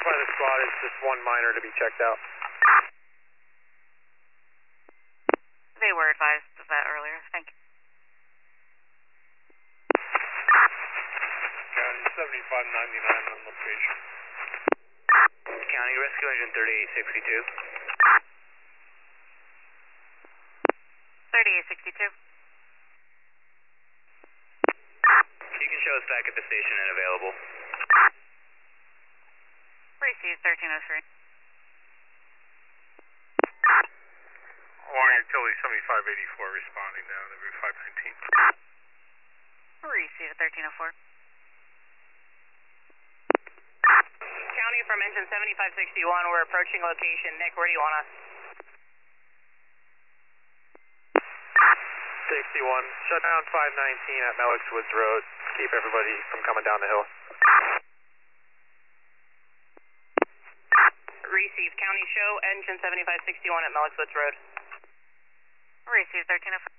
by the squad is just one miner to be checked out. They were advised of that earlier. Thank you. County 7599 on location. County Rescue Engine 3862. 3862. You can show us back at the station and available. Received 1303. Hawaii Utility 7584 responding down to Route 519. Received 1304. County from engine 7561, we're approaching location. Nick, where do you want us? 61. Shut down 519 at Melix Woods Road. Keep everybody from coming down the hill. Receive. County show engine 7561 at Melix Woods Road. Received 1304.